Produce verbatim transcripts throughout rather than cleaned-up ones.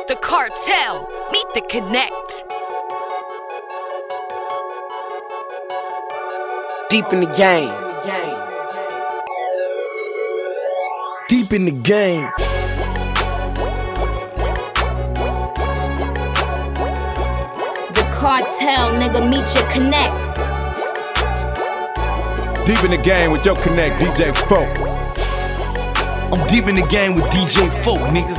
The cartel, meet the connect. Deep in the game. Deep in the game. The cartel, nigga, meet your connect. Deep in the game with your connect, D J Folk. I'm deep in the game with D J Folk, nigga.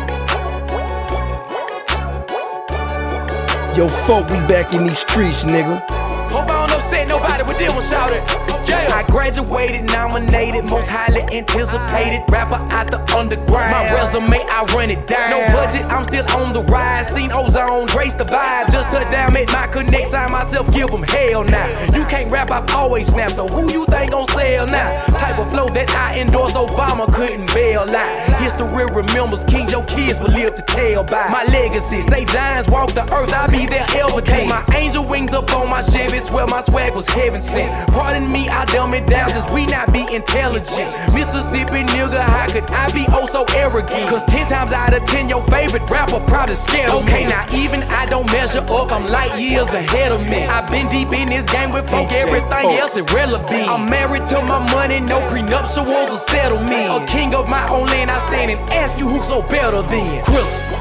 Yo, Folk, we back in these streets, nigga. Hope I don't upset nobody with this one, shout it. Yeah. I graduated, nominated, most highly anticipated rapper out the underground. My resume, I run it down. No budget, I'm still on the rise. Seen Ozone, grace the vibe. Just touch down, met my connects. I myself give them hell now. You can't rap, I've always snapped. So who you think gon' sell now? Type of flow that I endorse, Obama couldn't bail out. History remembers, King Joe kids will live to tell by. My legacy, say giants walk the earth, I'll be there ever. Keep my angel wings up on my Chevy, swear my swag was heaven sent. Pardon me, I dumb it down since we not be intelligent. Mississippi nigga, how could I be oh so arrogant? Cause ten times out of ten, your favorite rapper probably scared of me. Okay, now even I don't measure up, I'm light years ahead of me. I've been deep in this game with folk, everything else irrelevant. I'm married to my money, no prenuptials will settle me. A king of my own land, I stand and ask you who's so better than Chris.